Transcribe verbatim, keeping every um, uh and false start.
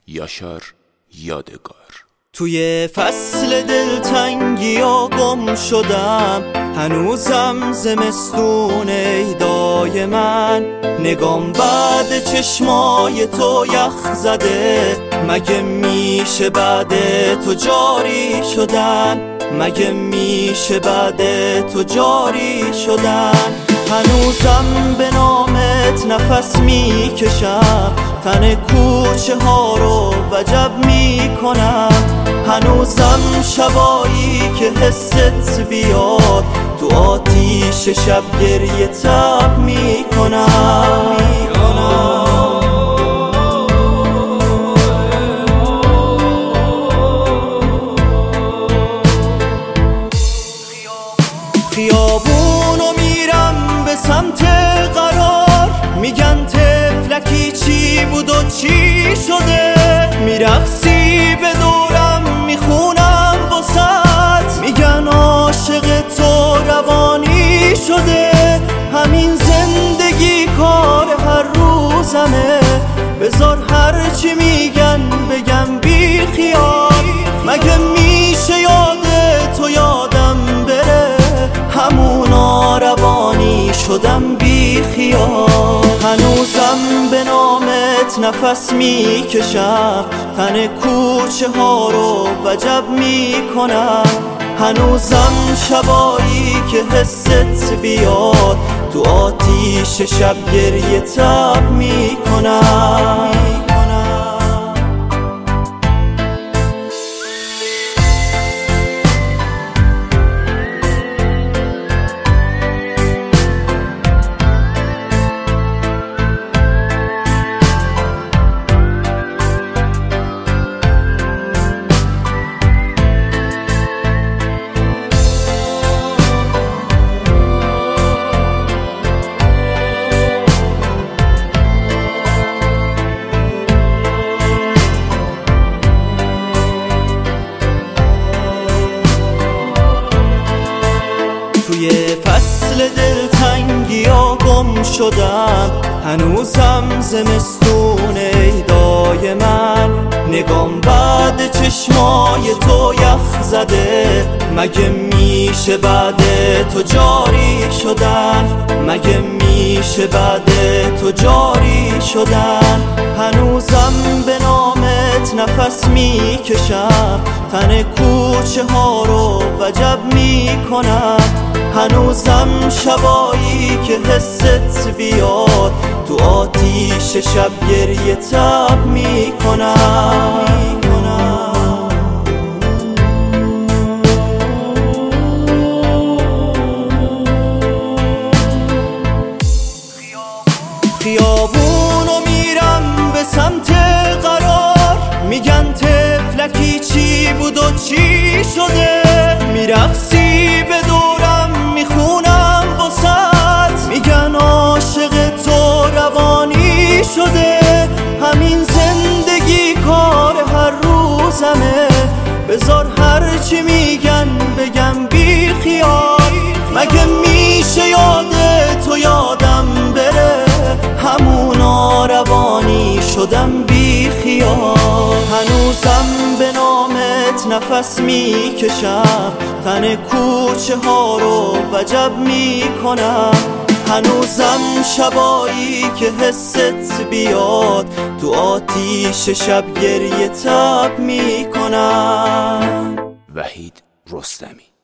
یاشار یادگار. توی فصل دلتنگی ها گم شدم، هنوزم زمستون ایدای من. نگام بعد چشمای تو یخ زده، مگه میشه بعد تو جاری شدن؟ مگه میشه بعد تو جاری شدن؟ هنوزم به نامت نفس میکشم، تن کوچه ها رو وجب میکنم. هنوزم شبایی که حست بیاد، تو آتیش شب گریه تب میکنم. خیابونو میرم به سمت قرار، میگن طفلکی چی بود و چی شده؟ میرقصی به دورم میخونم واسط، میگن عاشق تو روانی شده. همین زندگی کار هر روزمه، بذار هرچی میگن بگم بی خیال. مگه میشه یاد تو یادم بره؟ همونا روانی شدم بی خیال. هنوزم به نامت نفس میکشم، تن کوچه ها رو وجب میکنم. هنوزم شبایی که حست بیاد، تو آتیش شب گریه تب میکنم. توی فصل دلتنگی ها گم شدم، هنوزم زمستون ایدای من. نگام بعد چشمای تو یخ زده، مگه میشه بعد تو جاری شدن؟ مگه میشه بعد تو جاری شدن؟ هنوزم به نامت نفس میکشم، تن کوچه ها رو وجب میکنم. هنوزم شبایی که حست بیاد، تو آتیش شب گریه تب میکنم. خیابونو میرم به سمت قرار، میگن طفلکی چی بود و چی شده؟ میرقصی به دورم میخونم واسط، میگن عاشق تو روانی شده. همین زندگی کار هر روزمه، بذار هرچی میگن بگم بی خیال. مگه میشه یاد تو یادم بره؟ همونا روانی شدم بی خیال. هنوزم به نامت نفس میکشم، تن کوچه ها رو وجب میکنم. هنوزم شبایی که حست بیاد، تو آتیش شب گریه تب میکنم. وحید رستمی.